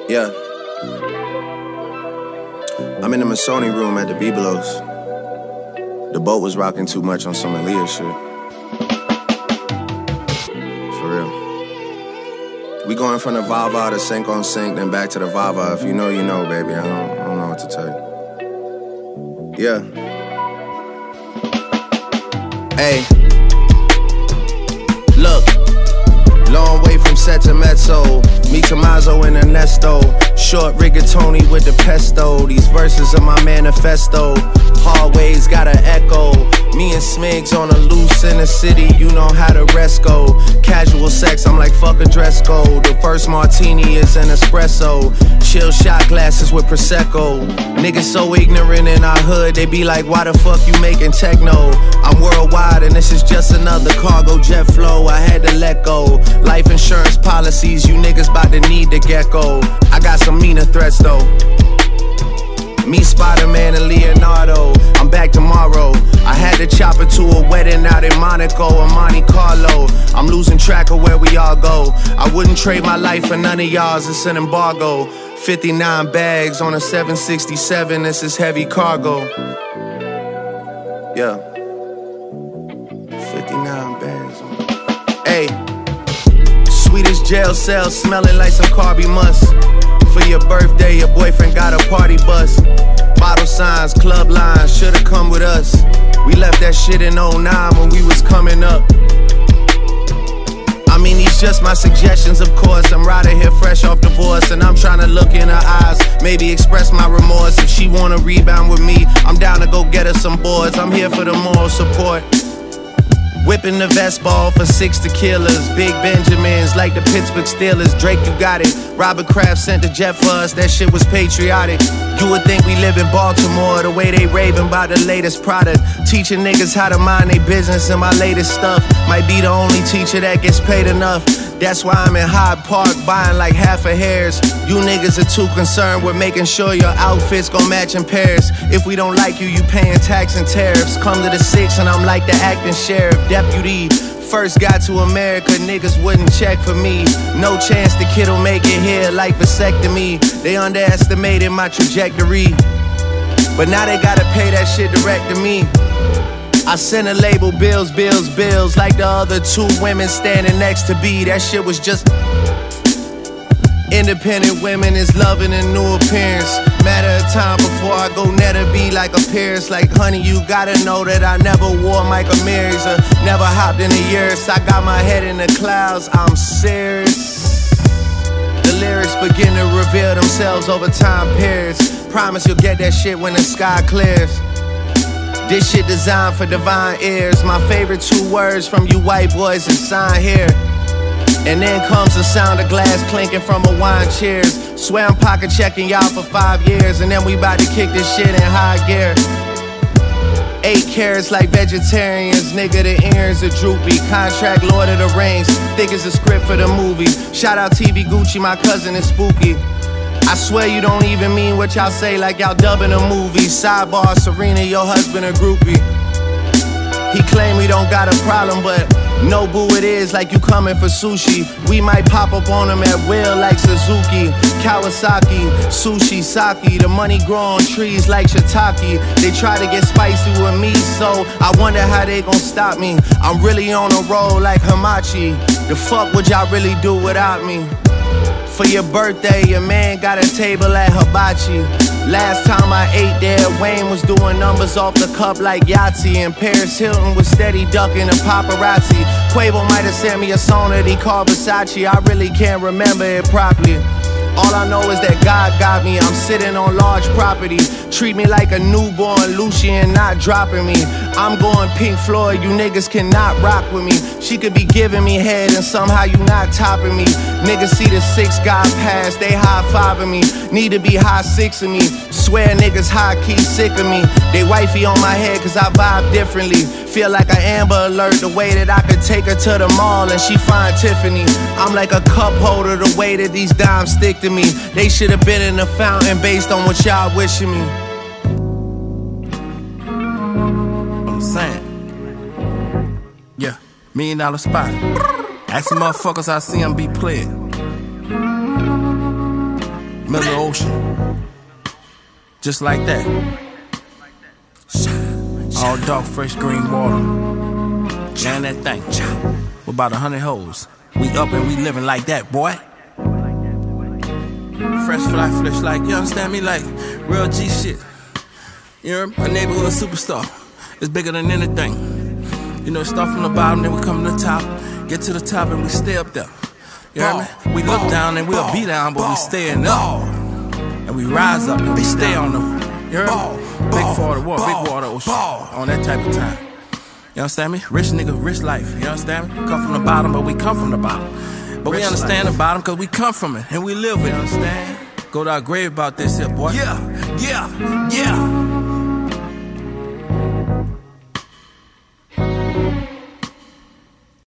Yeah. I'm in the Masoni room at the Bibelos. The boat was rocking too much on some Aaliyah shit. For real. We going from the Vava to Sync on Sync, then back to the Vava. If you know, you know, baby. I don't know what to tell you. Yeah. Hey. Look. Long way from set to mezzo. Me Tommaso and Ernesto. Short rigatoni with the pesto. These verses are my manifesto. Hallways got an echo. Me and Smigs on a loose in the city. You know how the rest go. Casual sex, I'm like fuck a dress code. The first martini is an espresso. Chill shot glasses with Prosecco. Niggas so ignorant in our hood. They be like, why the fuck you making techno? I'm worldwide and this is just another cargo jet flow. I had to let go. Life insurance policies, you niggas bout to need the gecko. I got some meaner threats though. Me, Spider-Man, and Leonardo. I'm back tomorrow. I had to chop it to a wedding out in Monaco or Monte Carlo. I'm losing track of where we all go. I wouldn't trade my life for none of y'all's. It's an embargo. 59 bags on a 767. This is heavy cargo. Yeah. 59 bags. Hey. Swedish jail cell smelling like some carby must. For your birthday, your boyfriend got a party bus. Bottle signs, club lines, should've come with us. We left that shit in 09 when we was coming up. I mean, these just my suggestions, of course. I'm right here fresh off divorce, and I'm trying to look in her eyes, maybe express my remorse. If she wanna rebound with me, I'm down to go get her some boards. I'm here for the moral support. Whipping the vest ball for 6 tequilas. Big Benjamins like the Pittsburgh Steelers. Drake, you got it. Robert Kraft sent the jet for us. That shit was patriotic. You would think we live in Baltimore. The way they raving about the latest product. Teaching niggas how to mind their business, and my latest stuff might be the only teacher that gets paid enough. That's why I'm in Hyde Park buying like half a hairs. You niggas are too concerned with making sure your outfits gon' match in pairs. If we don't like you, you paying tax and tariffs. Come to the 6 and I'm like the acting sheriff. Deputy, first got to America, niggas wouldn't check for me. No chance the kid'll make it here like vasectomy. They underestimated my trajectory, but now they gotta pay that shit direct to me. I sent a label bills, bills, bills, like the other 2 women standing next to B. That shit was just independent women is loving a new appearance. Matter of time before I go netter be like a Paris. Like, honey, you gotta know that I never wore Michael Myers or never hopped in the years. I got my head in the clouds, I'm serious. The lyrics begin to reveal themselves over time periods. Promise you'll get that shit when the sky clears. This shit designed for divine ears. My favorite 2 words from you white boys is sign here. And then comes the sound of glass clinking from a wine cheers. Swear I'm pocket checking y'all for 5 years, and then we about to kick this shit in high gear. 8 carats like vegetarians, nigga, the ears are droopy. Contract Lord of the Rings, think it's a script for the movie. Shout out TV Gucci, my cousin is spooky. I swear you don't even mean what y'all say, like y'all dubbing a movie. Sidebar, Serena, your husband a groupie. He claim we don't got a problem, but no boo it is like you coming for sushi. We might pop up on him at will like Suzuki, Kawasaki, sushi, sake. The money grow on trees like shiitake. They try to get spicy with me, so I wonder how they gon' stop me. I'm really on a roll like Hamachi. The fuck would y'all really do without me? For your birthday, your man got a table at Hibachi. Last time I ate there, Wayne was doing numbers off the cup like Yahtzee, and Paris Hilton was steady ducking the paparazzi. Quavo might have sent me a song that he called Versace. I really can't remember it properly. All I know is that God got me. I'm sitting on large property. Treat me like a newborn Lucian, not dropping me. I'm going Pink Floyd, you niggas cannot rock with me. She could be giving me head and somehow you not topping me. Niggas see the 6 God pass, they high-fiving me. Need to be high 6ing me. Swear niggas high-key sick of me. They wifey on my head cause I vibe differently. Feel like an Amber Alert, the way that I could take her to the mall and she find Tiffany. I'm like a cup holder, the way that these dimes stick to me. They should have been in the fountain based on what y'all wishing me. I'm saying, yeah, $1 million spot. Ask the motherfuckers I see them be playing. middle of the ocean. Just like that. All dark, fresh green water. Man, that thing. With about 100 hoes. We up and we living like that, boy. Fresh fly, flesh like, you understand me? Like real G shit. You know, a neighborhood superstar. It's bigger than anything. You know, start from the bottom, then we come to the top. Get to the top and we stay up there. You hear me? We look down and we'll be down, but we staying up. And we rise up and we stay on the, you hear me? Big water, ocean. On that type of time. You understand me? Rich nigga, rich life. You understand me? We come from the bottom, but we come from the bottom. But we understand the bottom because we come from it and we live it. You understand? Go to our grave about this here, boy. Yeah.